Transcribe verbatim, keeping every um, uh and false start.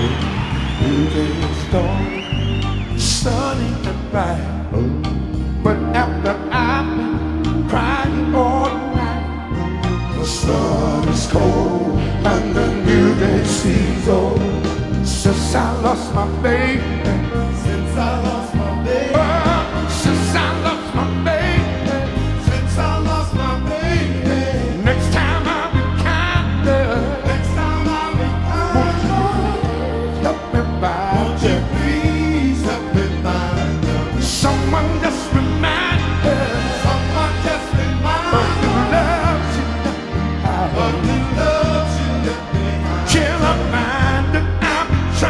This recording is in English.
New day's dawn, sunny and bright. But after I've been crying all night, the sun is cold and the new day seems old. Since I lost my baby,